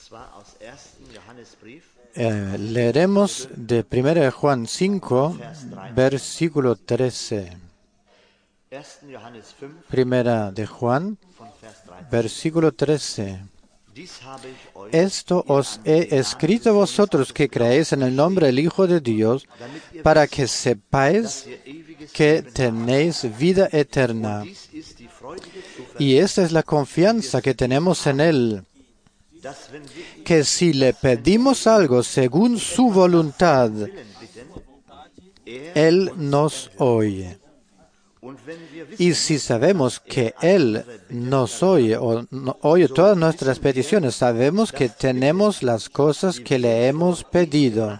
Leeremos de 1 Juan 5, versículo 13. Primera de Juan, versículo 13. Esto os he escrito a vosotros que creéis en el nombre del Hijo de Dios, para que sepáis que tenéis vida eterna. Y esta es la confianza que tenemos en Él, que si le pedimos algo según su voluntad, Él nos oye. Y si sabemos que Él nos oye o oye todas nuestras peticiones, sabemos que tenemos las cosas que le hemos pedido.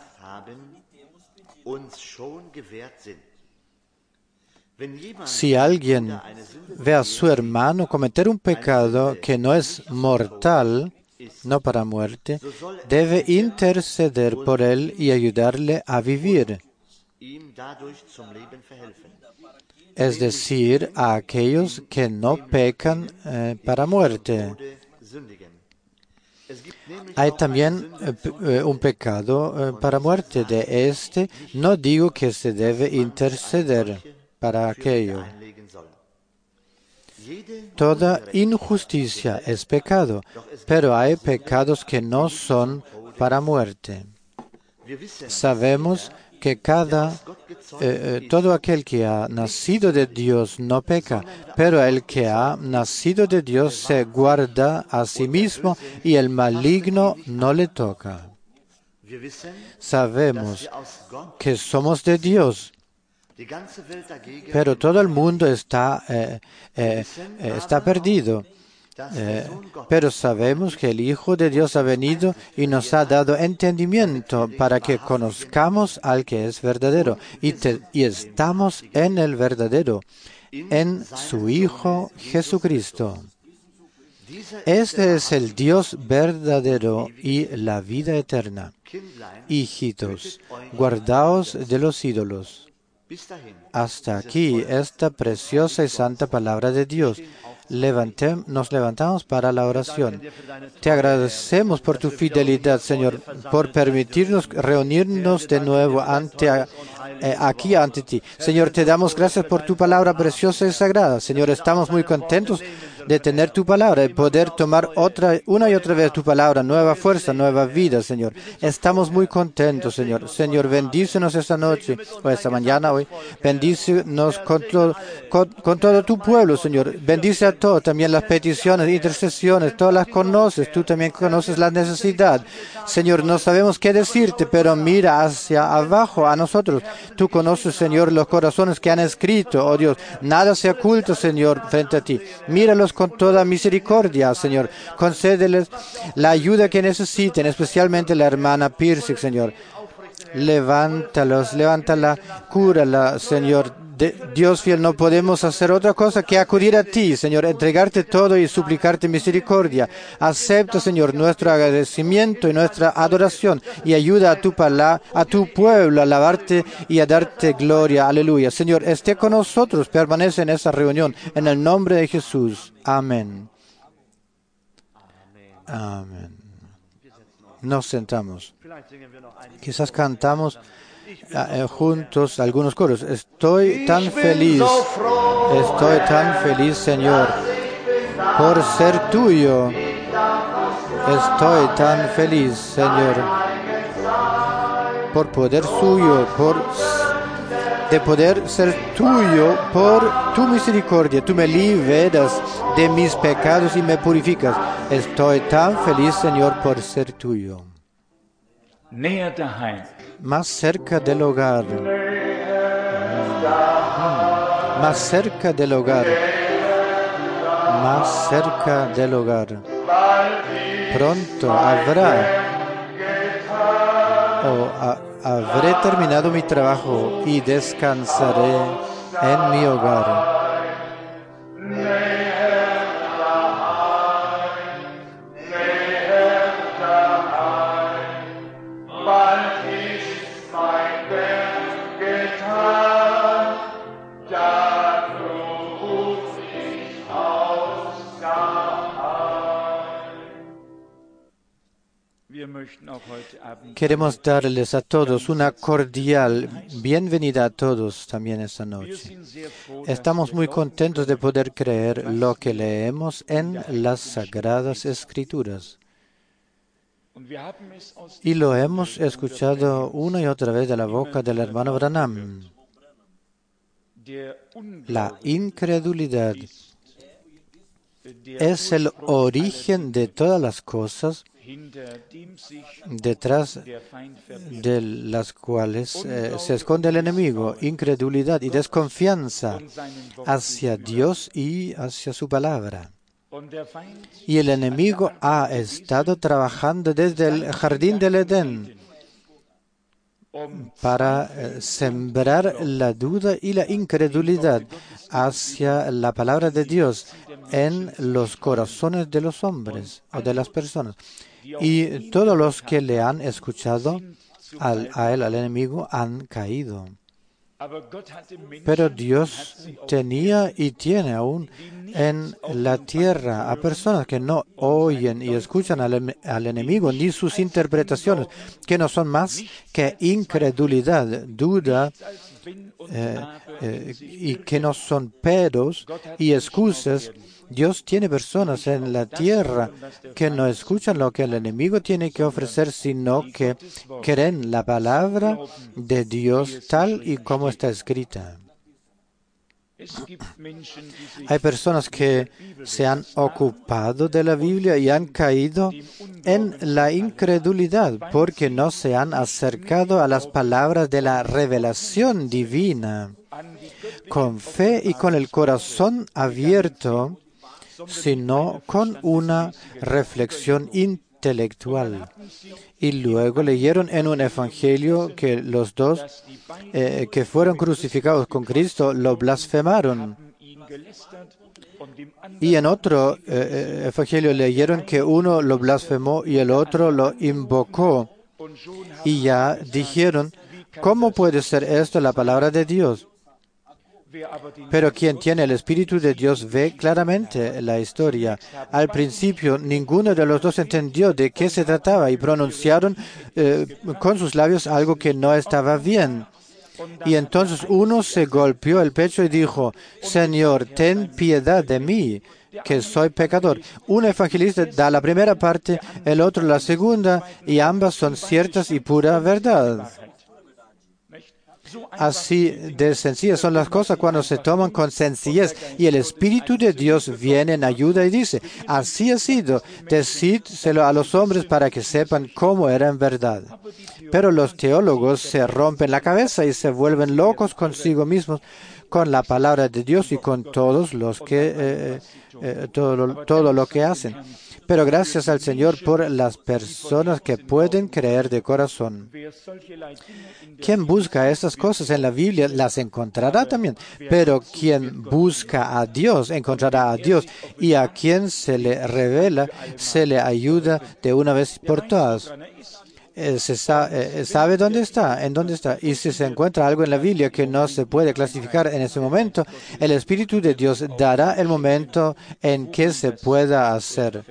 Si alguien ve a su hermano cometer un pecado que no es mortal, no para muerte, debe interceder por él y ayudarle a vivir. Es decir, a aquellos que no pecan para muerte. Hay también un pecado para muerte. De este no digo que se debe interceder para aquello. Toda injusticia es pecado, pero hay pecados que no son para muerte. Sabemos que todo aquel que ha nacido de Dios no peca, pero el que ha nacido de Dios se guarda a sí mismo y el maligno no le toca. Sabemos que somos de Dios, pero todo el mundo está perdido. Pero sabemos que el Hijo de Dios ha venido y nos ha dado entendimiento para que conozcamos al que es verdadero. Y estamos en el verdadero, en su Hijo Jesucristo. Este es el Dios verdadero y la vida eterna. Hijitos, guardaos de los ídolos. Hasta aquí esta preciosa y santa palabra de Dios. Nos levantamos para la oración. Te agradecemos por tu fidelidad, Señor, por permitirnos reunirnos de nuevo aquí ante ti. Señor, te damos gracias por tu palabra preciosa y sagrada. Señor, estamos muy contentos de tener tu palabra, de poder tomar una y otra vez tu palabra, nueva fuerza, nueva vida, Señor. Estamos muy contentos, Señor. Señor, bendícenos esta noche o esta mañana hoy. Bendícenos con todo tu pueblo, Señor. Bendice a todos, también las peticiones, intercesiones, todas las conoces. Tú también conoces la necesidad. Señor, no sabemos qué decirte, pero mira hacia abajo a nosotros. Tú conoces, Señor, los corazones que han escrito, oh Dios. Nada se oculta, Señor, frente a ti. Míralos con toda misericordia, Señor. Concédeles la ayuda que necesiten, especialmente la hermana Pierce, Señor. Levántalos, levántala, cúrala, Señor. Dios fiel, no podemos hacer otra cosa que acudir a ti, Señor, entregarte todo y suplicarte misericordia. Acepta, Señor, nuestro agradecimiento y nuestra adoración y ayuda a tu pueblo a alabarte y a darte gloria. Aleluya. Señor, esté con nosotros, permanece en esa reunión. En el nombre de Jesús. Amén. Amén. Nos sentamos. Quizás cantamos juntos algunos coros. Estoy tan feliz, Señor, por ser tuyo. Estoy tan feliz, Señor, por poder suyo, de poder ser tuyo por tu misericordia. Tú me liberas de mis pecados y me purificas. Estoy tan feliz, Señor, por ser tuyo. Más cerca del hogar. Más cerca del hogar. Más cerca del hogar. Pronto habré terminado mi trabajo y descansaré en mi hogar. Queremos darles a todos una cordial bienvenida a todos también esta noche. Estamos muy contentos de poder creer lo que leemos en las Sagradas Escrituras. Y lo hemos escuchado una y otra vez de la boca del hermano Branham. La incredulidad es el origen de todas las cosas detrás de las cuales se esconde el enemigo. Incredulidad y desconfianza hacia Dios y hacia su palabra. Y el enemigo ha estado trabajando desde el jardín del Edén para sembrar la duda y la incredulidad hacia la palabra de Dios en los corazones de los hombres o de las personas. Y todos los que le han escuchado a él, al enemigo, han caído. Pero Dios tenía y tiene aún en la tierra a personas que no oyen y escuchan al enemigo ni sus interpretaciones, que no son más que incredulidad, duda, y que no son peros y excusas. Dios tiene personas en la tierra que no escuchan lo que el enemigo tiene que ofrecer, sino que creen la palabra de Dios tal y como está escrita. Hay personas que se han ocupado de la Biblia y han caído en la incredulidad porque no se han acercado a las palabras de la revelación divina con fe y con el corazón abierto, sino con una reflexión intelectual. Y luego leyeron en un evangelio que los dos que fueron crucificados con Cristo lo blasfemaron. Y en otro evangelio leyeron que uno lo blasfemó y el otro lo invocó. Y ya dijeron, ¿cómo puede ser esto la palabra de Dios? Pero quien tiene el Espíritu de Dios ve claramente la historia. Al principio, ninguno de los dos entendió de qué se trataba y pronunciaron con sus labios algo que no estaba bien. Y entonces uno se golpeó el pecho y dijo, Señor, ten piedad de mí, que soy pecador. Un evangelista da la primera parte, el otro la segunda, y ambas son ciertas y pura verdad. Así de sencillas son las cosas cuando se toman con sencillez y el Espíritu de Dios viene en ayuda y dice, así ha sido, decídselo a los hombres para que sepan cómo era en verdad. Pero los teólogos se rompen la cabeza y se vuelven locos consigo mismos con la palabra de Dios y con todos los que todo lo que hacen. Pero gracias al Señor por las personas que pueden creer de corazón. Quien busca estas cosas en la Biblia las encontrará también. Pero quien busca a Dios encontrará a Dios. Y a quien se le revela, se le ayuda de una vez por todas. Sabe dónde está, en dónde está. Y si se encuentra algo en la Biblia que no se puede clasificar en ese momento, el Espíritu de Dios dará el momento en que se pueda hacer.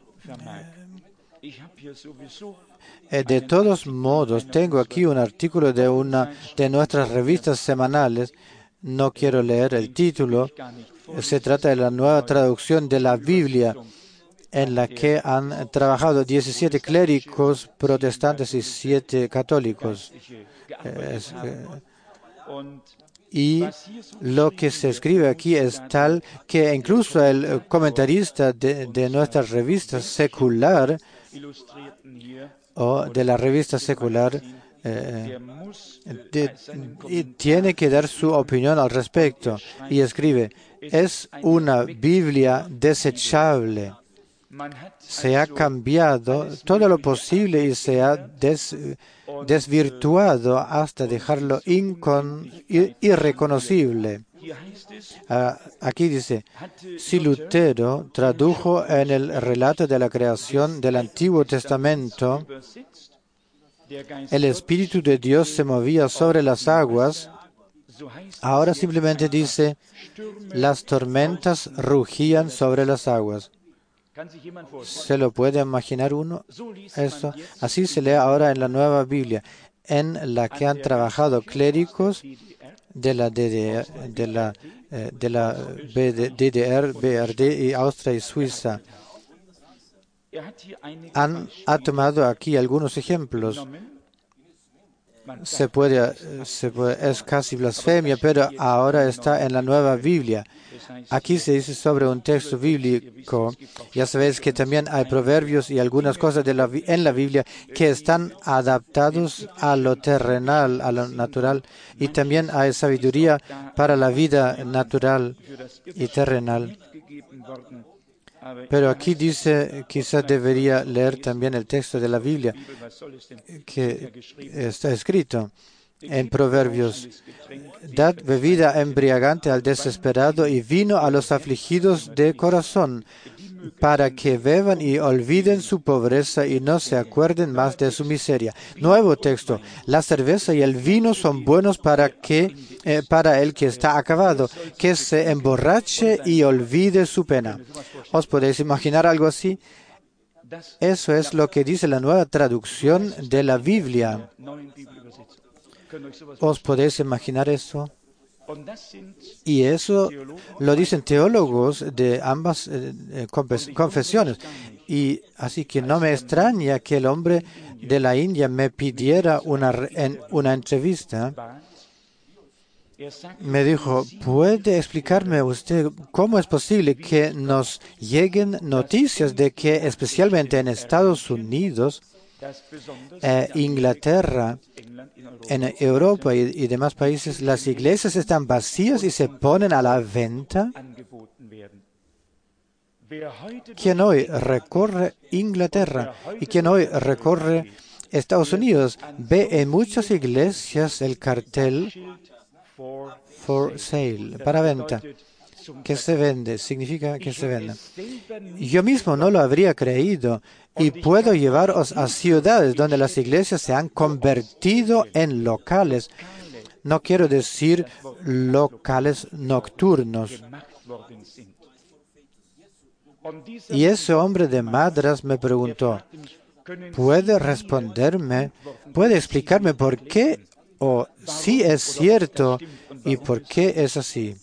De todos modos, tengo aquí un artículo de una de nuestras revistas semanales. No quiero leer el título. Se trata de la nueva traducción de la Biblia, en la que han trabajado 17 clérigos protestantes y 7 católicos. Y lo que se escribe aquí es tal que incluso el comentarista de nuestra revista secular o de la revista secular tiene que dar su opinión al respecto y escribe, es una Biblia desechable. Se ha cambiado todo lo posible y se ha desvirtuado hasta dejarlo irreconocible. Aquí dice, si Lutero tradujo en el relato de la creación del Antiguo Testamento, el Espíritu de Dios se movía sobre las aguas, ahora simplemente dice, las tormentas rugían sobre las aguas. ¿Se lo puede imaginar uno? Eso. Así se lee ahora en la Nueva Biblia, en la que han trabajado clérigos de la DDR, DDR, BRD y Austria y Suiza. Ha tomado aquí algunos ejemplos. Es casi blasfemia, pero ahora está en la Nueva Biblia. Aquí se dice sobre un texto bíblico. Ya sabéis que también hay proverbios y algunas cosas en la Biblia que están adaptados a lo terrenal, a lo natural. Y también hay sabiduría para la vida natural y terrenal. Pero aquí dice, quizás debería leer también el texto de la Biblia que está escrito en Proverbios. Dad bebida embriagante al desesperado y vino a los afligidos de corazón, para que beban y olviden su pobreza y no se acuerden más de su miseria. Nuevo texto. La cerveza y el vino son buenos para el que está acabado, que se emborrache y olvide su pena. ¿Os podéis imaginar algo así? Eso es lo que dice la nueva traducción de la Biblia. ¿Os podéis imaginar eso? Y eso lo dicen teólogos de ambas confesiones. Y así que no me extraña que el hombre de la India me pidiera en una entrevista. Me dijo, ¿puede explicarme usted cómo es posible que nos lleguen noticias de que especialmente en Estados Unidos, Inglaterra, en Europa y demás países, las iglesias están vacías y se ponen a la venta? ¿Quién hoy recorre Inglaterra y quién hoy recorre Estados Unidos ve en muchas iglesias el cartel for sale, para venta, que se vende, significa que se vende. Yo mismo no lo habría creído y puedo llevaros a ciudades donde las iglesias se han convertido en locales. No quiero decir locales nocturnos. Y ese hombre de Madras me preguntó, ¿puede responderme? ¿Puede explicarme por qué o si es cierto y por qué es así?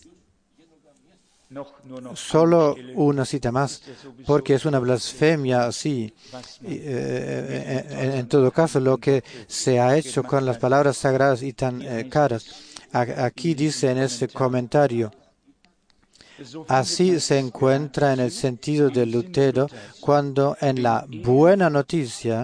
Solo una cita más, porque es una blasfemia así. En todo caso, lo que se ha hecho con las palabras sagradas y tan caras. Aquí dice en ese comentario, así se encuentra en el sentido de Lutero cuando en la buena noticia,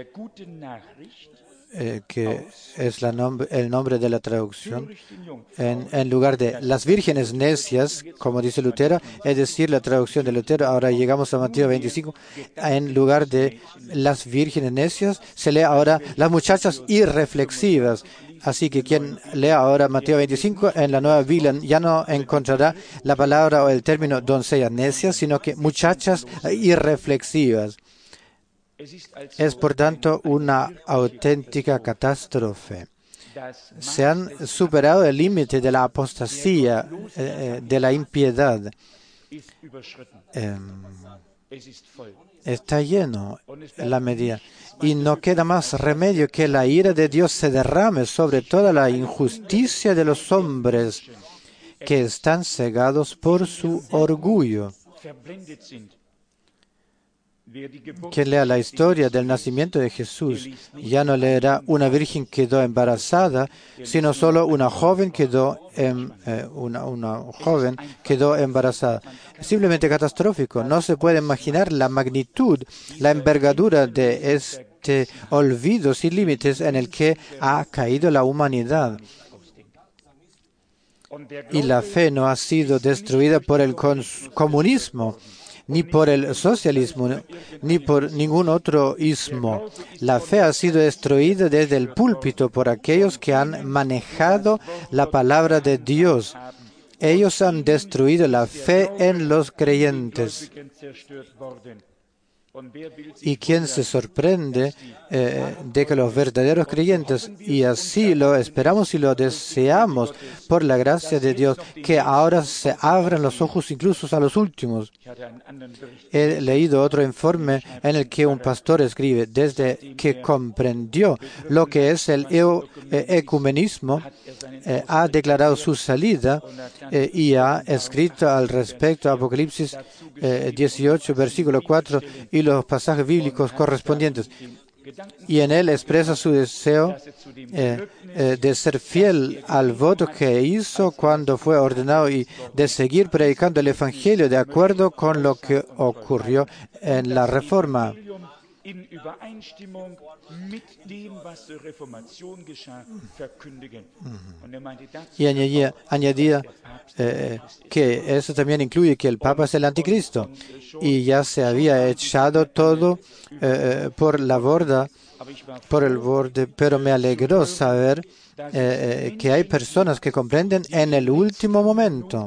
que es el nombre de la traducción, en lugar de las vírgenes necias, como dice Lutero, es decir, la traducción de Lutero, ahora llegamos a Mateo 25, en lugar de las vírgenes necias, se lee ahora las muchachas irreflexivas. Así que quien lea ahora Mateo 25 en la Nueva Biblia ya no encontrará la palabra o el término doncellas necias, sino que muchachas irreflexivas. Es, por tanto, una auténtica catástrofe. Se han superado el límite de la apostasía, de la impiedad. Está lleno la medida. Y no queda más remedio que la ira de Dios se derrame sobre toda la injusticia de los hombres que están cegados por su orgullo. Quien lea la historia del nacimiento de Jesús ya no leerá una virgen quedó embarazada, sino solo una joven quedó embarazada. Es simplemente catastrófico. No se puede imaginar la magnitud, la envergadura de este olvido sin límites en el que ha caído la humanidad. Y la fe no ha sido destruida por el comunismo, ni por el socialismo, ni por ningún otro ismo. La fe ha sido destruida desde el púlpito por aquellos que han manejado la palabra de Dios. Ellos han destruido la fe en los creyentes. Y quien se sorprende de que los verdaderos creyentes, y así lo esperamos y lo deseamos por la gracia de Dios, que ahora se abran los ojos incluso a los últimos. He leído otro informe en el que un pastor escribe, desde que comprendió lo que es el ecumenismo, ha declarado su salida y ha escrito al respecto Apocalipsis 18, versículo 4 y los pasajes bíblicos correspondientes. Y en él expresa su deseo de ser fiel al voto que hizo cuando fue ordenado y de seguir predicando el Evangelio de acuerdo con lo que ocurrió en la Reforma. Y añadía que eso también incluye que el Papa es el anticristo y ya se había echado todo por la borda, por el borde, pero me alegró saber que hay personas que comprenden en el último momento.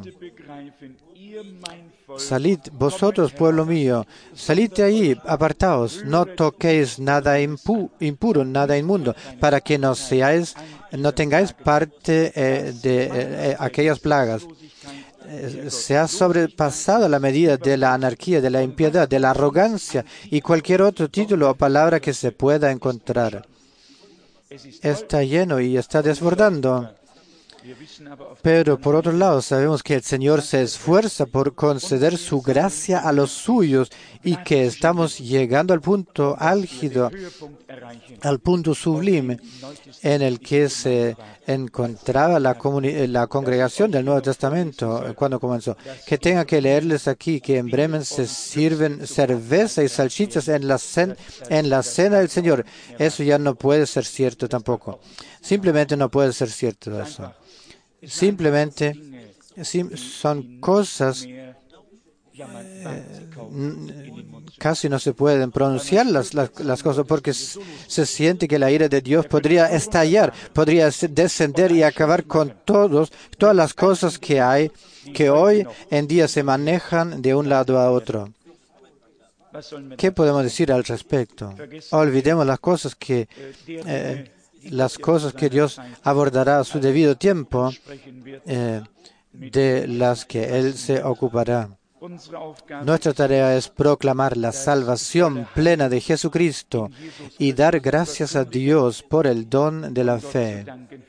Salid, vosotros, pueblo mío, salid de ahí, apartaos, no toquéis nada impuro, nada inmundo, para que no tengáis parte de aquellas plagas. Se ha sobrepasado la medida de la anarquía, de la impiedad, de la arrogancia y cualquier otro título o palabra que se pueda encontrar. Está lleno y está desbordando. Pero por otro lado, sabemos que el Señor se esfuerza por conceder su gracia a los suyos y que estamos llegando al punto álgido, al punto sublime en el que se encontraba la congregación del Nuevo Testamento cuando comenzó. Que tenga que leerles aquí que en Bremen se sirven cerveza y salchichas en la cena del Señor. Eso ya no puede ser cierto tampoco. Simplemente no puede ser cierto eso. Simplemente son cosas casi no se pueden pronunciar las cosas porque se siente que la ira de Dios podría estallar, podría descender y acabar con todas las cosas que hay, que hoy en día se manejan de un lado a otro. ¿Qué podemos decir al respecto? Olvidemos las cosas que Dios abordará a su debido tiempo, de las que Él se ocupará. Nuestra tarea es proclamar la salvación plena de Jesucristo y dar gracias a Dios por el don de la fe.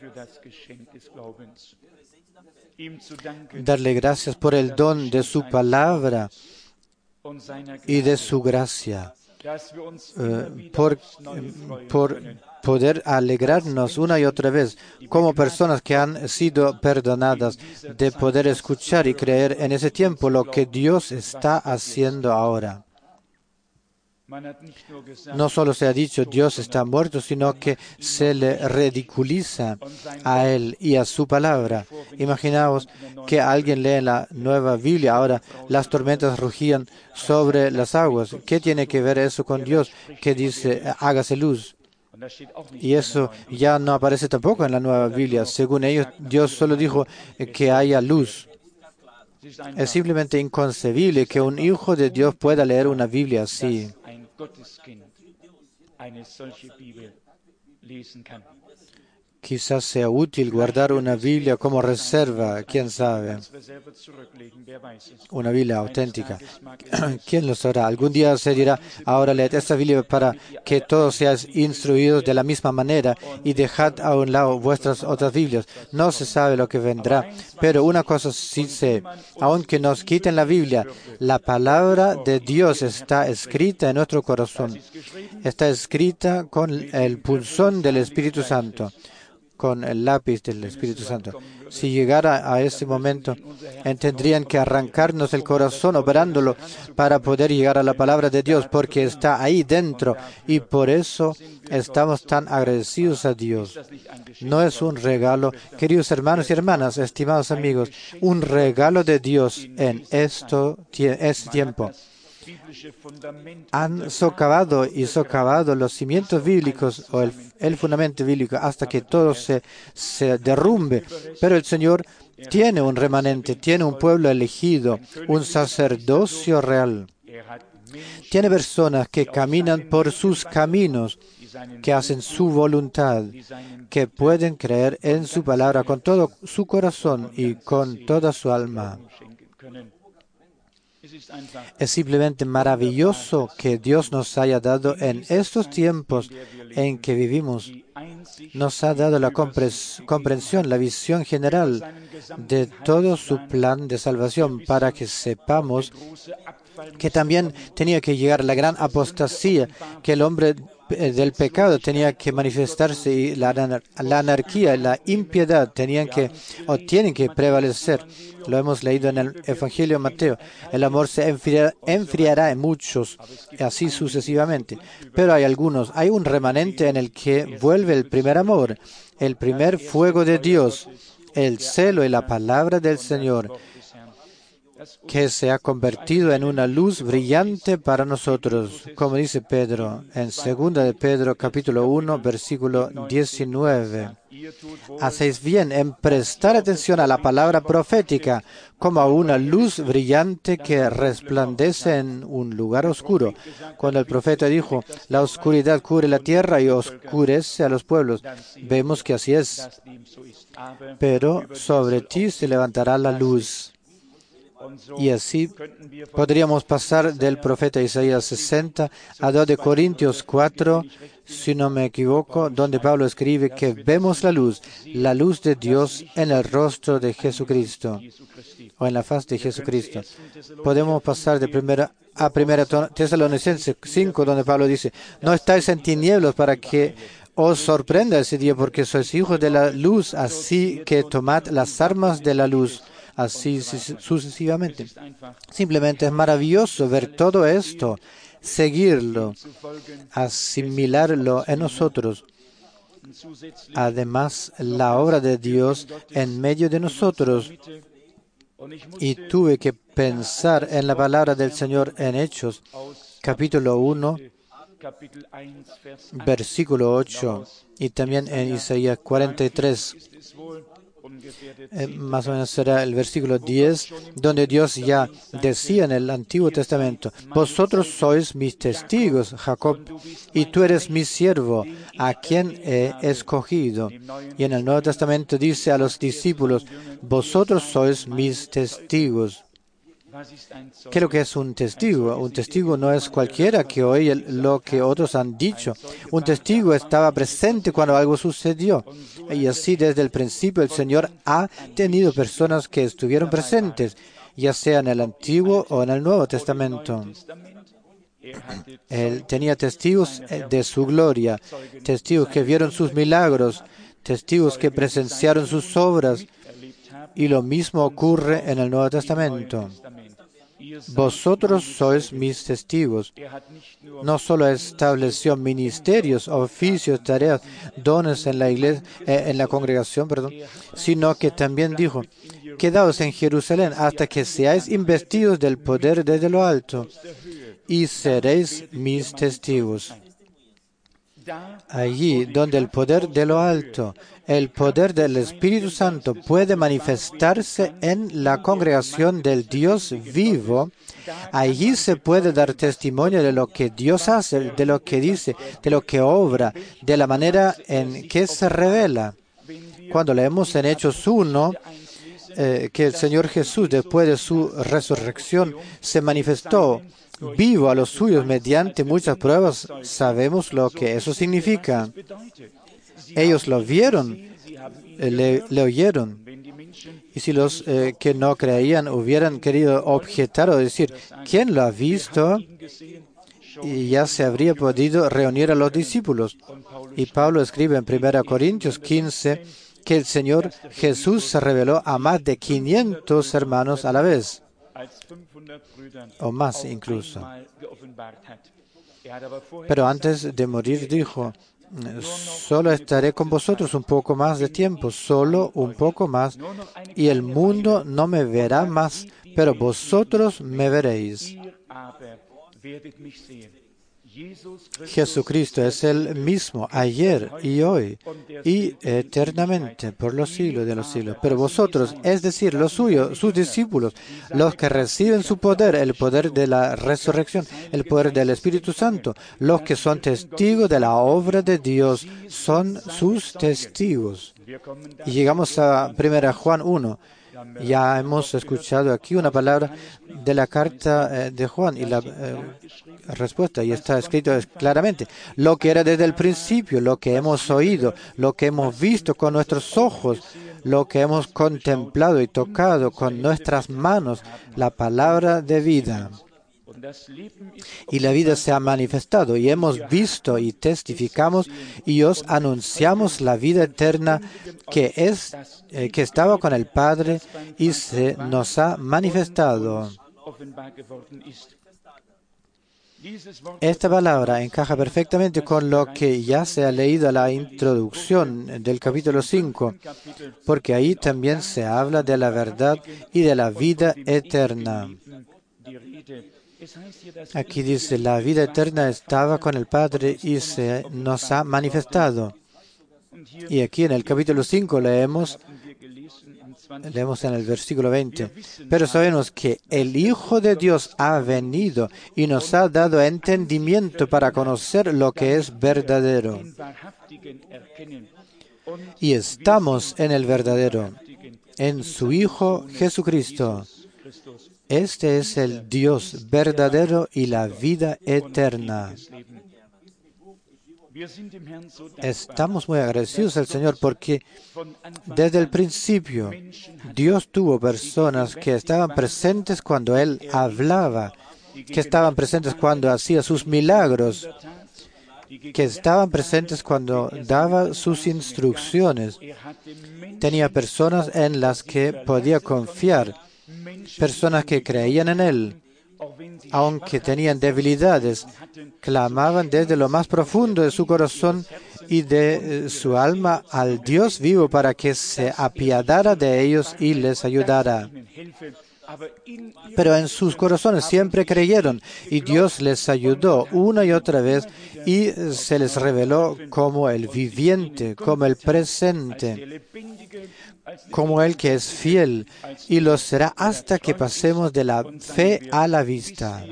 Darle gracias por el don de su palabra y de su gracia, por poder alegrarnos una y otra vez como personas que han sido perdonadas, de poder escuchar y creer en ese tiempo lo que Dios está haciendo ahora. No solo se ha dicho Dios está muerto, sino que se le ridiculiza a Él y a su palabra. Imaginaos que alguien lee en la Nueva Biblia ahora, las tormentas rugían sobre las aguas. ¿Qué tiene que ver eso con Dios que dice hágase luz? Y eso ya no aparece tampoco en la Nueva Biblia. Según ellos, Dios solo dijo que haya luz. Es simplemente inconcebible que un hijo de Dios pueda leer una Biblia así. Quizás sea útil guardar una Biblia como reserva, quién sabe. Una Biblia auténtica. ¿Quién lo sabrá? Algún día se dirá, ahora leed esta Biblia para que todos seáis instruidos de la misma manera y dejad a un lado vuestras otras Biblias. No se sabe lo que vendrá, pero una cosa sí sé, aunque nos quiten la Biblia, la palabra de Dios está escrita en nuestro corazón. Está escrita con el punzón del Espíritu Santo, con el lápiz del Espíritu Santo. Si llegara a ese momento, tendrían que arrancarnos el corazón operándolo para poder llegar a la palabra de Dios, porque está ahí dentro y por eso estamos tan agradecidos a Dios. No es un regalo, queridos hermanos y hermanas, estimados amigos, un regalo de Dios en este tiempo. Han socavado los cimientos bíblicos o el fundamento bíblico hasta que todo se derrumbe. Pero el Señor tiene un remanente, tiene un pueblo elegido, un sacerdocio real. Tiene personas que caminan por sus caminos, que hacen su voluntad, que pueden creer en su palabra con todo su corazón y con toda su alma. Es simplemente maravilloso que Dios nos haya dado en estos tiempos en que vivimos. Nos ha dado la comprensión, la visión general de todo su plan de salvación para que sepamos que también tenía que llegar la gran apostasía, que el hombre del pecado tenía que manifestarse y la anarquía, la impiedad tienen que prevalecer. Lo hemos leído en el Evangelio de Mateo. El amor se enfriará en muchos, y así sucesivamente. Pero hay un remanente en el que vuelve el primer amor, el primer fuego de Dios, el celo y la palabra del Señor, que se ha convertido en una luz brillante para nosotros, como dice Pedro en 2 de Pedro capítulo 1, versículo 19. Hacéis bien en prestar atención a la palabra profética como a una luz brillante que resplandece en un lugar oscuro. Cuando el profeta dijo, la oscuridad cubre la tierra y oscurece a los pueblos, vemos que así es. Pero sobre ti se levantará la luz. Y así podríamos pasar del profeta Isaías 60 a 2 de Corintios 4, si no me equivoco, donde Pablo escribe que vemos la luz de Dios en el rostro de Jesucristo, o en la faz de Jesucristo. Podemos pasar de primera Tesalonicenses 5, donde Pablo dice, no estáis en tinieblas para que os sorprenda ese día, porque sois hijos de la luz, así que tomad las armas de la luz. Así sucesivamente. Simplemente es maravilloso ver todo esto, seguirlo, asimilarlo en nosotros. Además, la obra de Dios en medio de nosotros. Y tuve que pensar en la palabra del Señor en Hechos, capítulo 1, versículo 8, y también en Isaías 43. Más o menos será el versículo 10, donde Dios ya decía en el Antiguo Testamento, vosotros sois mis testigos, Jacob, y tú eres mi siervo, a quien he escogido. Y en el Nuevo Testamento dice a los discípulos, vosotros sois mis testigos. ¿Qué es lo que es un testigo? Un testigo no es cualquiera que oye lo que otros han dicho. Un testigo estaba presente cuando algo sucedió. Y así desde el principio el Señor ha tenido personas que estuvieron presentes, ya sea en el Antiguo o en el Nuevo Testamento. Él tenía testigos de su gloria, testigos que vieron sus milagros, testigos que presenciaron sus obras. Y lo mismo ocurre en el Nuevo Testamento. Vosotros sois mis testigos. No solo estableció ministerios, oficios, tareas, dones en la iglesia, en la congregación, sino que también dijo, quedaos en Jerusalén hasta que seáis investidos del poder desde lo alto y seréis mis testigos. Allí donde el poder de lo alto, el poder del Espíritu Santo puede manifestarse en la congregación del Dios vivo, allí se puede dar testimonio de lo que Dios hace, de lo que dice, de lo que obra, de la manera en que se revela. Cuando leemos en Hechos 1, que el Señor Jesús, después de su resurrección, se manifestó vivo a los suyos mediante muchas pruebas, sabemos lo que eso significa. Ellos lo vieron, le oyeron. Y si los que no creían hubieran querido objetar o decir, ¿quién lo ha visto? Y ya se habría podido reunir a los discípulos. Y Pablo escribe en 1 Corintios 15 que el Señor Jesús se reveló a más de 500 hermanos a la vez, o más incluso. Pero antes de morir dijo, solo estaré con vosotros un poco más de tiempo, solo un poco más, y el mundo no me verá más, pero vosotros me veréis. Jesucristo es el mismo ayer y hoy y eternamente por los siglos de los siglos. Pero vosotros, es decir, los suyos, sus discípulos, los que reciben su poder, el poder de la resurrección, el poder del Espíritu Santo, los que son testigos de la obra de Dios, son sus testigos. Y llegamos a 1 Juan 1. Ya hemos escuchado aquí una palabra de la carta de Juan y la respuesta, y está escrito claramente, lo que era desde el principio, lo que hemos oído, lo que hemos visto con nuestros ojos, lo que hemos contemplado y tocado con nuestras manos, la palabra de vida. Y la vida se ha manifestado y hemos visto y testificamos y os anunciamos la vida eterna que estaba con el Padre y se nos ha manifestado. Esta palabra encaja perfectamente con lo que ya se ha leído a la introducción del capítulo 5, porque ahí también se habla de la verdad y de la vida eterna. Aquí dice, la vida eterna estaba con el Padre y se nos ha manifestado. Y aquí en el capítulo 5 leemos en el versículo 20, pero sabemos que el Hijo de Dios ha venido y nos ha dado entendimiento para conocer lo que es verdadero. Y estamos en el verdadero, en su Hijo Jesucristo. Este es el Dios verdadero y la vida eterna. Estamos muy agradecidos al Señor porque desde el principio Dios tuvo personas que estaban presentes cuando Él hablaba, que estaban presentes cuando hacía sus milagros, que estaban presentes cuando daba sus instrucciones. Tenía personas en las que podía confiar, personas que creían en Él, aunque tenían debilidades, clamaban desde lo más profundo de su corazón y de su alma al Dios vivo para que se apiadara de ellos y les ayudara. Pero en sus corazones siempre creyeron y Dios les ayudó una y otra vez y se les reveló como el viviente, como el presente, como el que es fiel y lo será hasta que pasemos de la fe a la vista.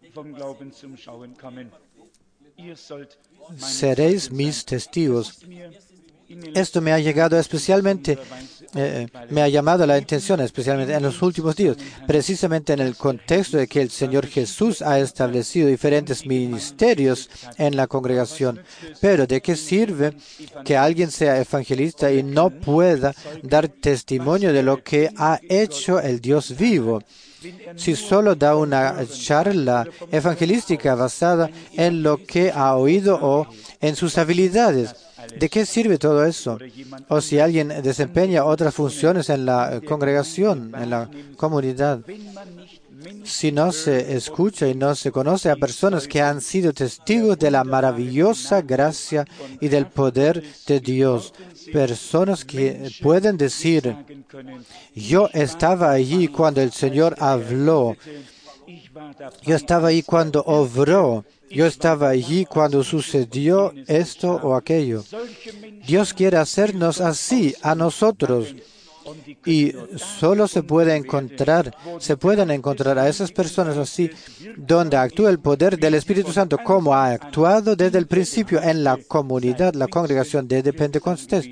Seréis mis testigos. Esto me ha llegado especialmente, me ha llamado la atención especialmente en los últimos días, precisamente en el contexto de que el Señor Jesús ha establecido diferentes ministerios en la congregación. Pero ¿de qué sirve que alguien sea evangelista y no pueda dar testimonio de lo que ha hecho el Dios vivo? Si solo da una charla evangelística basada en lo que ha oído o en sus habilidades, ¿de qué sirve todo eso? O si alguien desempeña otras funciones en la congregación, en la comunidad, si no se escucha y no se conoce a personas que han sido testigos de la maravillosa gracia y del poder de Dios, personas que pueden decir, yo estaba allí cuando el Señor habló, yo estaba allí cuando obró, yo estaba allí cuando sucedió esto o aquello. Dios quiere hacernos así a nosotros. Y solo se pueden encontrar a esas personas así, donde actúa el poder del Espíritu Santo, como ha actuado desde el principio en la comunidad, la congregación desde Pentecostés.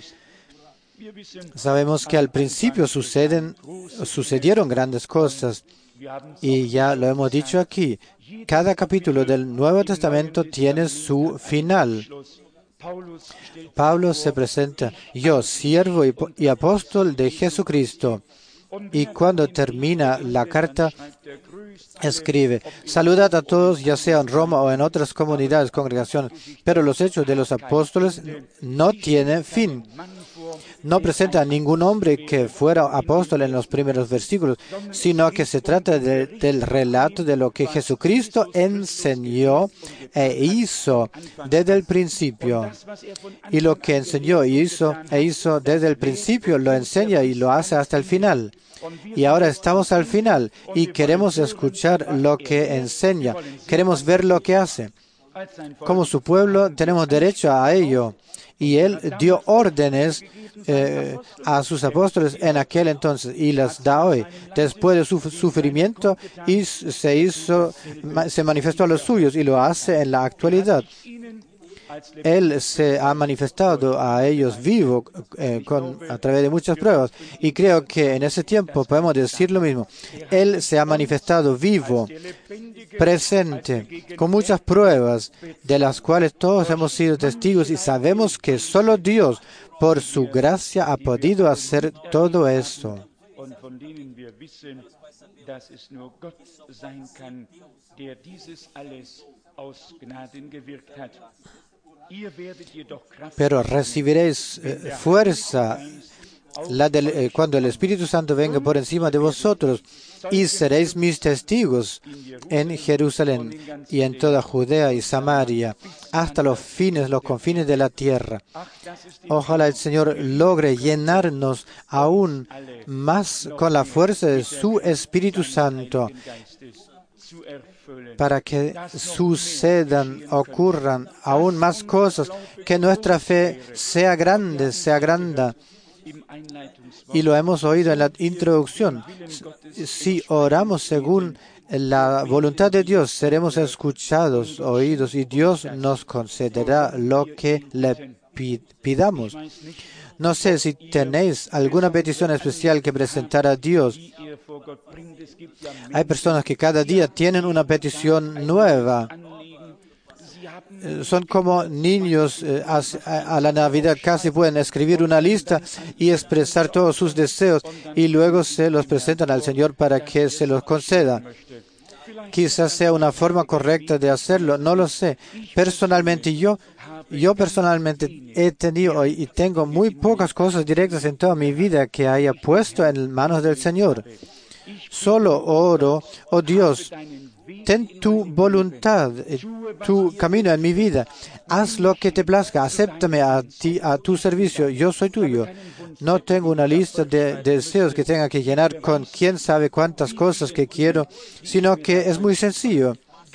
Sabemos que al principio sucedieron grandes cosas, y ya lo hemos dicho aquí, cada capítulo del Nuevo Testamento tiene su final. Pablo se presenta, yo, siervo y apóstol de Jesucristo. Y cuando termina la carta, escribe, saludad a todos, ya sea en Roma o en otras comunidades, congregaciones. Pero los hechos de los apóstoles no tienen fin. No presenta a ningún hombre que fuera apóstol en los primeros versículos, sino que se trata del relato de lo que Jesucristo enseñó e hizo desde el principio. Y lo que enseñó e hizo desde el principio, lo enseña y lo hace hasta el final. Y ahora estamos al final y queremos escuchar lo que enseña, queremos ver lo que hace. Como su pueblo tenemos derecho a ello. Y Él dio órdenes a sus apóstoles en aquel entonces y las da hoy. Después de su sufrimiento y se manifestó a los suyos y lo hace en la actualidad. Él se ha manifestado a ellos vivo a través de muchas pruebas. Y creo que en ese tiempo podemos decir lo mismo. Él se ha manifestado vivo, presente, con muchas pruebas de las cuales todos hemos sido testigos y sabemos que solo Dios, por su gracia, ha podido hacer todo esto. Pero recibiréis fuerza cuando el Espíritu Santo venga por encima de vosotros y seréis mis testigos en Jerusalén y en toda Judea y Samaria, hasta los confines de la tierra. Ojalá el Señor logre llenarnos aún más con la fuerza de su Espíritu Santo, para que ocurran aún más cosas, que nuestra fe sea grande, se agranda. Y lo hemos oído en la introducción. Si oramos según la voluntad de Dios, seremos escuchados, oídos, y Dios nos concederá lo que le pidamos. No sé si tenéis alguna petición especial que presentar a Dios. Hay personas que cada día tienen una petición nueva. Son como niños a la Navidad, casi pueden escribir una lista y expresar todos sus deseos y luego se los presentan al Señor para que se los conceda. Quizás sea una forma correcta de hacerlo, no lo sé. Personalmente yo personalmente he tenido y tengo muy pocas cosas directas en toda mi vida que haya puesto en manos del Señor. Solo oro, oh Dios, ten tu voluntad, tu camino en mi vida. Haz lo que te plazca, acéptame a tu servicio, yo soy tuyo. No tengo una lista de deseos que tenga que llenar con quién sabe cuántas cosas que quiero, sino que es muy sencillo.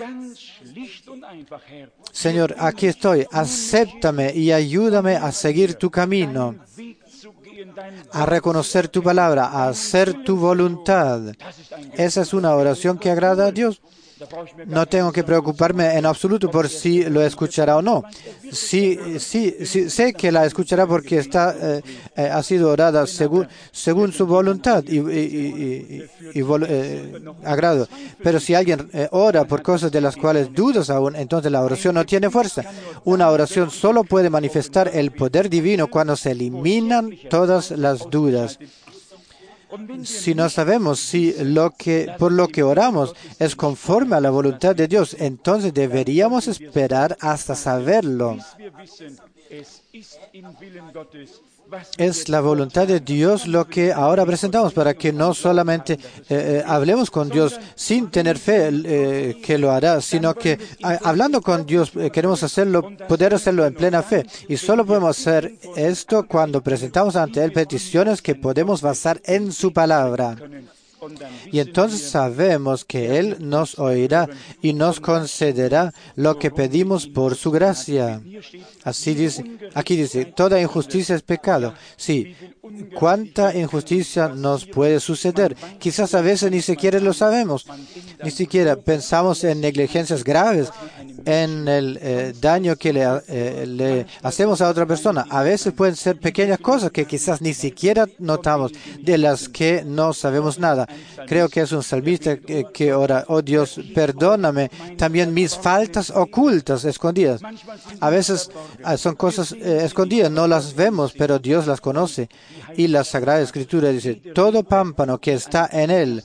Señor, aquí estoy, acéptame y ayúdame a seguir tu camino, a reconocer tu palabra, a hacer tu voluntad. Esa es una oración que agrada a Dios. No tengo que preocuparme en absoluto por si lo escuchará o no. Sí, sé que la escuchará porque ha sido orada según su voluntad y agrado. Pero si alguien ora por cosas de las cuales dudas aún, entonces la oración no tiene fuerza. Una oración solo puede manifestar el poder divino cuando se eliminan todas las dudas. Si no sabemos si por lo que oramos es conforme a la voluntad de Dios, entonces deberíamos esperar hasta saberlo. Es la voluntad de Dios lo que ahora presentamos, para que no solamente hablemos con Dios sin tener fe que lo hará, sino que hablando con Dios queremos poder hacerlo en plena fe. Y solo podemos hacer esto cuando presentamos ante Él peticiones que podemos basar en su palabra. Y entonces sabemos que Él nos oirá y nos concederá lo que pedimos por su gracia. Así dice, aquí dice, toda injusticia es pecado. Sí, ¿cuánta injusticia nos puede suceder? Quizás a veces ni siquiera lo sabemos, ni siquiera pensamos en negligencias graves, en el daño que le hacemos a otra persona. A veces pueden ser pequeñas cosas que quizás ni siquiera notamos, de las que no sabemos nada. Creo que es un salmista que ora, oh Dios, perdóname también mis faltas ocultas, escondidas. A veces son cosas escondidas, no las vemos, pero Dios las conoce. Y la Sagrada Escritura dice, todo pámpano que está en Él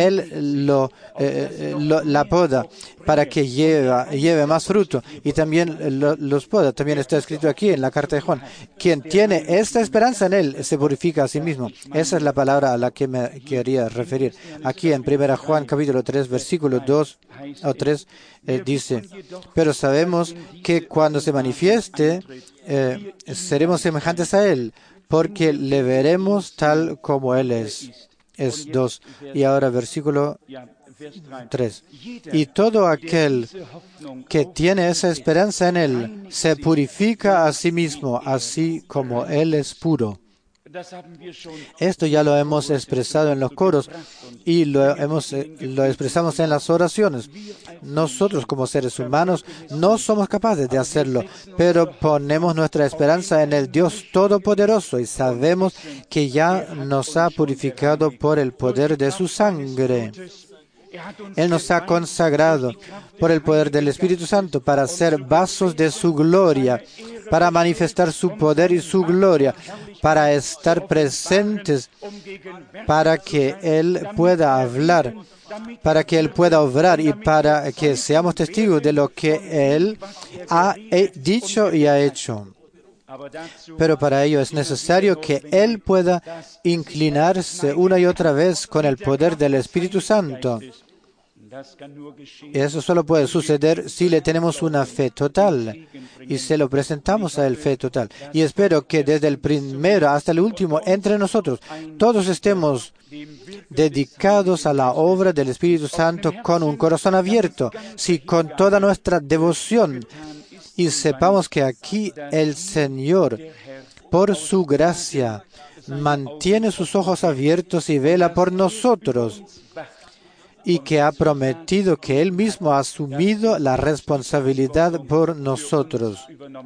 la poda para que lleve más fruto, y también los poda. También está escrito aquí en la carta de Juan, quien tiene esta esperanza en Él se purifica a sí mismo. Esa es la palabra a la que me quería referir. Aquí en 1 Juan capítulo 3, versículo 2 o 3, dice, pero sabemos que cuando se manifieste, seremos semejantes a Él, porque le veremos tal como Él es. Es 2. Y ahora versículo 3. Y todo aquel que tiene esa esperanza en Él se purifica a sí mismo, así como Él es puro. Esto ya lo hemos expresado en los coros y lo expresamos en las oraciones. Nosotros como seres humanos no somos capaces de hacerlo, pero ponemos nuestra esperanza en el Dios Todopoderoso y sabemos que ya nos ha purificado por el poder de su sangre. Él nos ha consagrado por el poder del Espíritu Santo para ser vasos de su gloria, para manifestar su poder y su gloria, para estar presentes, para que Él pueda hablar, para que Él pueda obrar y para que seamos testigos de lo que Él ha dicho y ha hecho. Pero para ello es necesario que Él pueda inclinarse una y otra vez con el poder del Espíritu Santo. Eso solo puede suceder si le tenemos una fe total y se lo presentamos a Él fe total. Y espero que desde el primero hasta el último, entre nosotros, todos estemos dedicados a la obra del Espíritu Santo con un corazón abierto, sí, con toda nuestra devoción. Y sepamos que aquí el Señor, por su gracia, mantiene sus ojos abiertos y vela por nosotros, y que ha prometido que Él mismo ha asumido la responsabilidad por nosotros.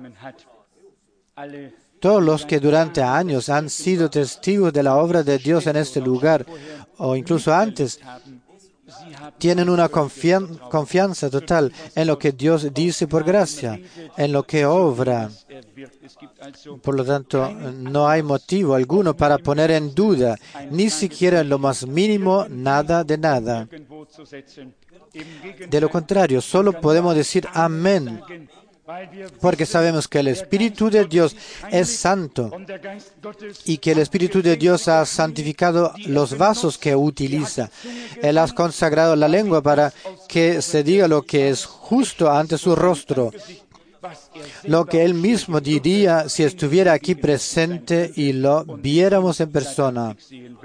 Todos los que durante años han sido testigos de la obra de Dios en este lugar, o incluso antes, tienen una confianza total en lo que Dios dice por gracia, en lo que obra. Por lo tanto, no hay motivo alguno para poner en duda, ni siquiera en lo más mínimo, nada de nada. De lo contrario, solo podemos decir amén, porque sabemos que el Espíritu de Dios es santo y que el Espíritu de Dios ha santificado los vasos que utiliza. Él ha consagrado la lengua para que se diga lo que es justo ante su rostro, lo que Él mismo diría si estuviera aquí presente y lo viéramos en persona.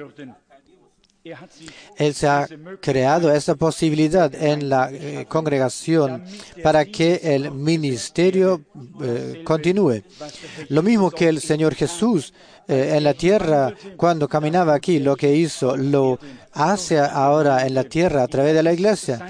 Él se ha creado esa posibilidad en la congregación para que el ministerio continúe. Lo mismo que el Señor Jesús en la tierra, cuando caminaba aquí, lo que hizo, lo hace ahora en la tierra a través de la iglesia.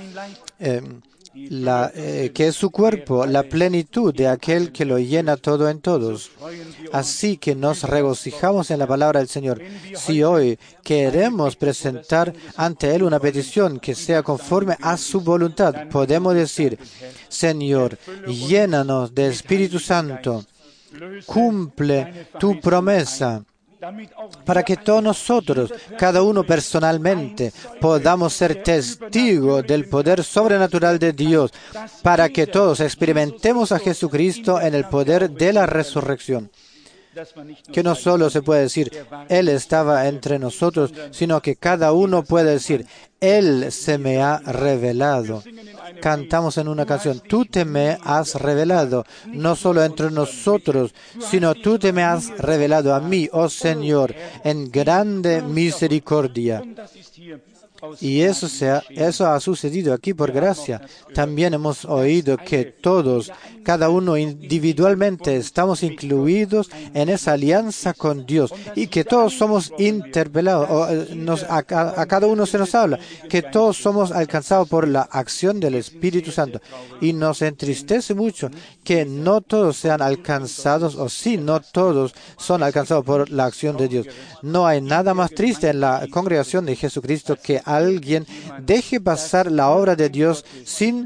Que es su cuerpo, la plenitud de aquel que lo llena todo en todos. Así que nos regocijamos en la palabra del Señor. Si hoy queremos presentar ante Él una petición que sea conforme a su voluntad, podemos decir, Señor, llénanos de Espíritu Santo, cumple tu promesa, para que todos nosotros, cada uno personalmente, podamos ser testigos del poder sobrenatural de Dios, para que todos experimentemos a Jesucristo en el poder de la resurrección. Que no solo se puede decir, Él estaba entre nosotros, sino que cada uno puede decir, Él se me ha revelado. Cantamos en una canción, tú te me has revelado, no solo entre nosotros, sino tú te me has revelado a mí, oh Señor, en grande misericordia. Y eso ha sucedido aquí por gracia. También hemos oído que todos, cada uno individualmente, estamos incluidos en esa alianza con Dios y que todos somos interpelados, a cada uno se nos habla, que todos somos alcanzados por la acción del Espíritu Santo. Y nos entristece mucho que no todos sean alcanzados, o sí, no todos son alcanzados por la acción de Dios. No hay nada más triste en la congregación de Jesucristo que alguien deje pasar la obra de Dios sin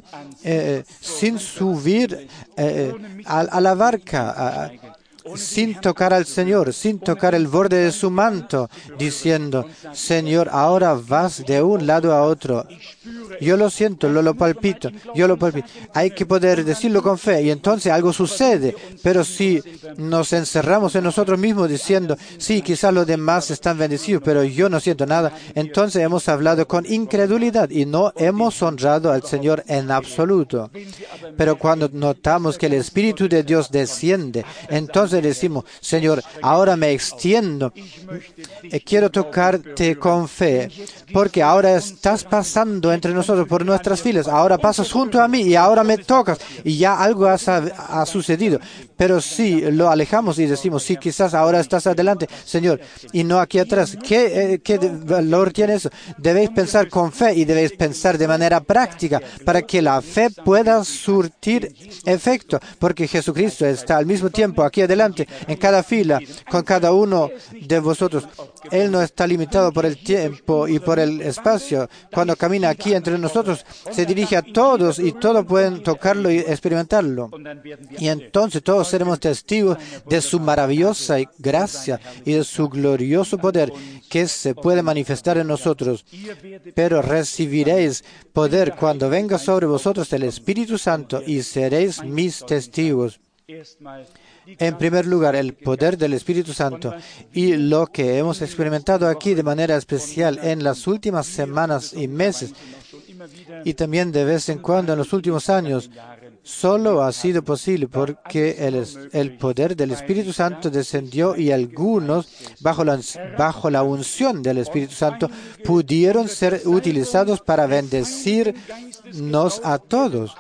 subir a la barca, sin tocar al Señor, sin tocar el borde de su manto, diciendo, Señor, ahora vas de un lado a otro. Yo lo siento, lo palpito, yo lo palpito. Hay que poder decirlo con fe y entonces algo sucede. Pero si nos encerramos en nosotros mismos diciendo, sí, quizás los demás están bendecidos, pero yo no siento nada, entonces hemos hablado con incredulidad y no hemos honrado al Señor en absoluto. Pero cuando notamos que el Espíritu de Dios desciende, entonces decimos, Señor, ahora me extiendo, quiero tocarte con fe, porque ahora estás pasando entre nosotros nosotros por nuestras filas. Ahora pasas junto a mí y ahora me tocas y ya algo ha sucedido. Pero si lo alejamos y decimos, sí, quizás ahora estás adelante, Señor, y no aquí atrás, ¿qué valor tiene eso? Debéis pensar con fe y debéis pensar de manera práctica para que la fe pueda surtir efecto, porque Jesucristo está al mismo tiempo aquí adelante, en cada fila, con cada uno de vosotros. Él no está limitado por el tiempo y por el espacio. Cuando camina aquí entre nosotros, se dirige a todos y todos pueden tocarlo y experimentarlo. Y entonces todos seremos testigos de su maravillosa gracia y de su glorioso poder que se puede manifestar en nosotros. Pero recibiréis poder cuando venga sobre vosotros el Espíritu Santo y seréis mis testigos. En primer lugar, el poder del Espíritu Santo y lo que hemos experimentado aquí de manera especial en las últimas semanas y meses y también de vez en cuando en los últimos años, solo ha sido posible porque el poder del Espíritu Santo descendió y algunos, bajo la unción del Espíritu Santo, pudieron ser utilizados para bendecirnos a todos,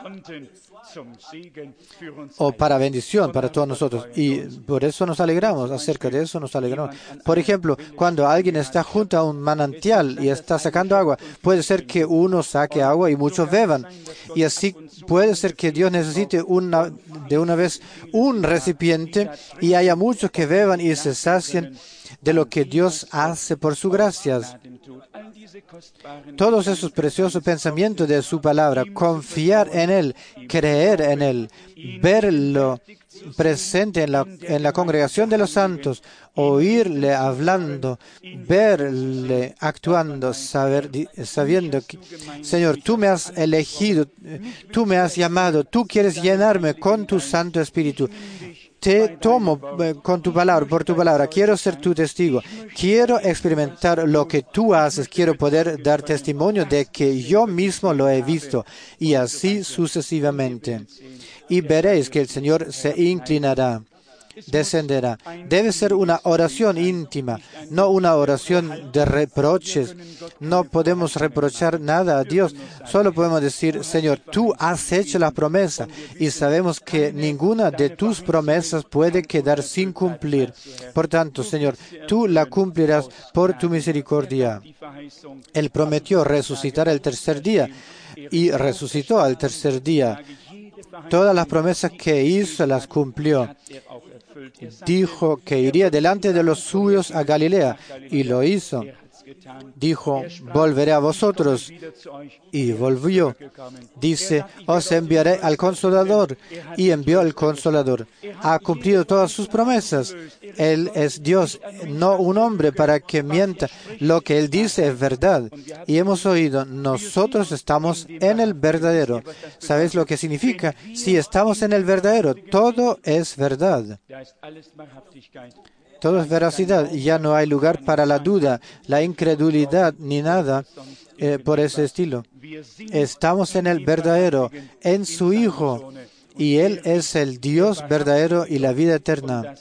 o para bendición para todos nosotros. Y por eso nos alegramos, acerca de eso nos alegramos. Por ejemplo, cuando alguien está junto a un manantial y está sacando agua, puede ser que uno saque agua y muchos beban. Y así puede ser que Dios necesite de una vez un recipiente y haya muchos que beban y se sacien de lo que Dios hace por su gracia. Todos esos preciosos pensamientos de su palabra, confiar en Él, creer en Él, verlo presente en la congregación de los santos, oírle hablando, verle actuando, sabiendo que, Señor, tú me has elegido, tú me has llamado, tú quieres llenarme con tu Santo Espíritu. Te tomo con tu palabra, por tu palabra. Quiero ser tu testigo. Quiero experimentar lo que tú haces. Quiero poder dar testimonio de que yo mismo lo he visto. Y así sucesivamente. Y veréis que el Señor se inclinará, descenderá. Debe ser una oración íntima, no una oración de reproches. No podemos reprochar nada a Dios. Solo podemos decir, Señor, tú has hecho la promesa y sabemos que ninguna de tus promesas puede quedar sin cumplir. Por tanto, Señor, tú la cumplirás por tu misericordia. Él prometió resucitar el tercer día y resucitó al tercer día. Todas las promesas que hizo las cumplió. Dijo que iría delante de los suyos a Galilea y lo hizo. Dijo, volveré a vosotros y volvió. Dice, os enviaré al Consolador y envió al Consolador. Ha cumplido todas sus promesas. Él es Dios, no un hombre para que mienta. Lo que Él dice es verdad. Y hemos oído, nosotros estamos en el verdadero. ¿Sabéis lo que significa? Si estamos en el verdadero, todo es verdad. Todo es veracidad y ya no hay lugar para la duda, la incredulidad ni nada por ese estilo. Estamos en el verdadero, en su Hijo, y Él es el Dios verdadero y la vida eterna.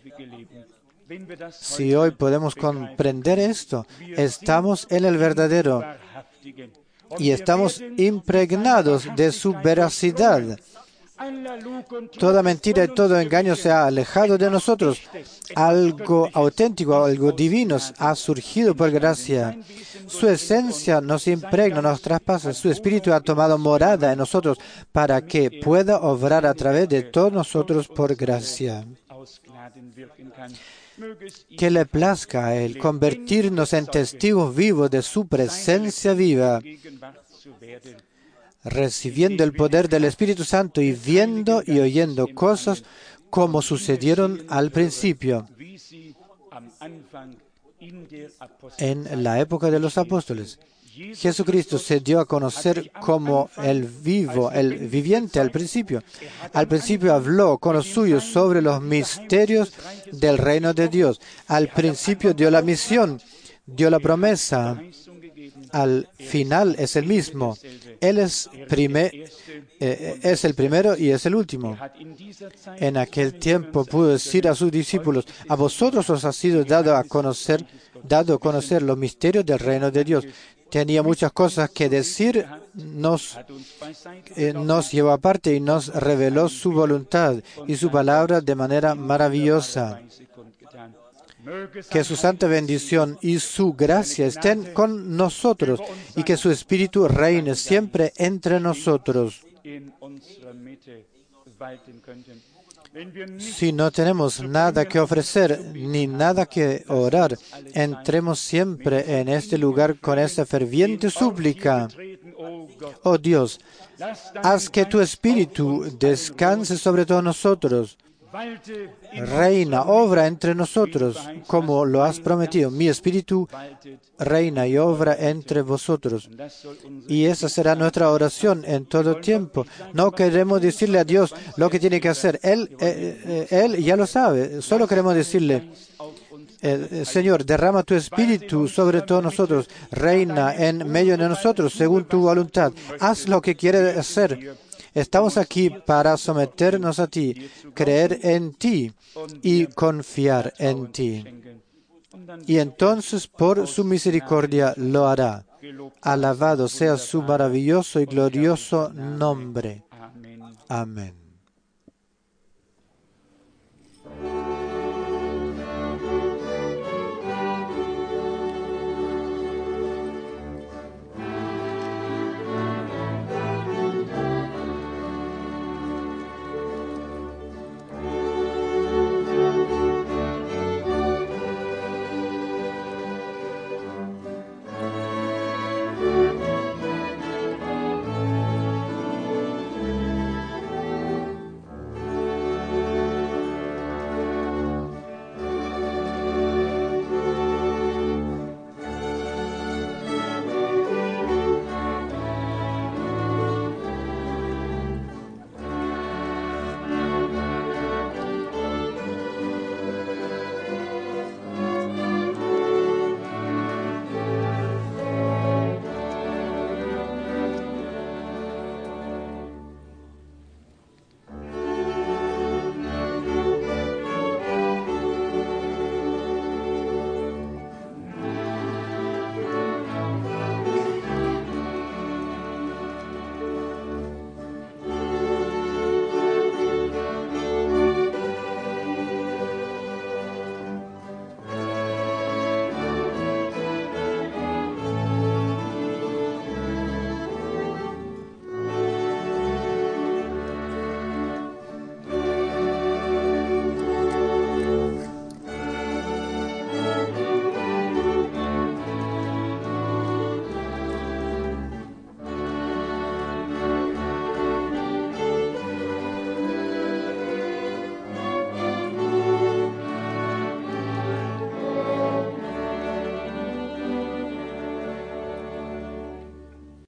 Si hoy podemos comprender esto, estamos en el verdadero y estamos impregnados de su veracidad. Toda mentira y todo engaño se ha alejado de nosotros. Algo auténtico, algo divino ha surgido por gracia. Su esencia nos impregna, nos traspasa. Su Espíritu ha tomado morada en nosotros para que pueda obrar a través de todos nosotros por gracia. Que le plazca a Él convertirnos en testigos vivos de su presencia viva, recibiendo el poder del Espíritu Santo y viendo y oyendo cosas como sucedieron al principio, en la época de los apóstoles. Jesucristo se dio a conocer como el vivo, el viviente al principio. Al principio habló con los suyos sobre los misterios del reino de Dios. Al principio dio la misión, dio la promesa. al final es el mismo. Él es el primero y es el último. En aquel tiempo pudo decir a sus discípulos: a vosotros os ha sido dado a conocer los misterios del reino de Dios. Tenía muchas cosas que decir, nos llevó aparte y nos reveló su voluntad y su palabra de manera maravillosa. Que su santa bendición y su gracia estén con nosotros y que su Espíritu reine siempre entre nosotros. Si no tenemos nada que ofrecer ni nada que orar, entremos siempre en este lugar con esta ferviente súplica. Oh Dios, haz que tu Espíritu descanse sobre todos nosotros. Reina, obra entre nosotros, como lo has prometido. Mi Espíritu reina y obra entre vosotros. Y esa será nuestra oración en todo tiempo. No queremos decirle a Dios lo que tiene que hacer. Él ya lo sabe. Solo queremos decirle: Señor, derrama tu Espíritu sobre todos nosotros. Reina en medio de nosotros según tu voluntad. Haz lo que quieres hacer. Estamos aquí para someternos a ti, creer en ti y confiar en ti. Y entonces, por su misericordia, lo hará. Alabado sea su maravilloso y glorioso nombre. Amén.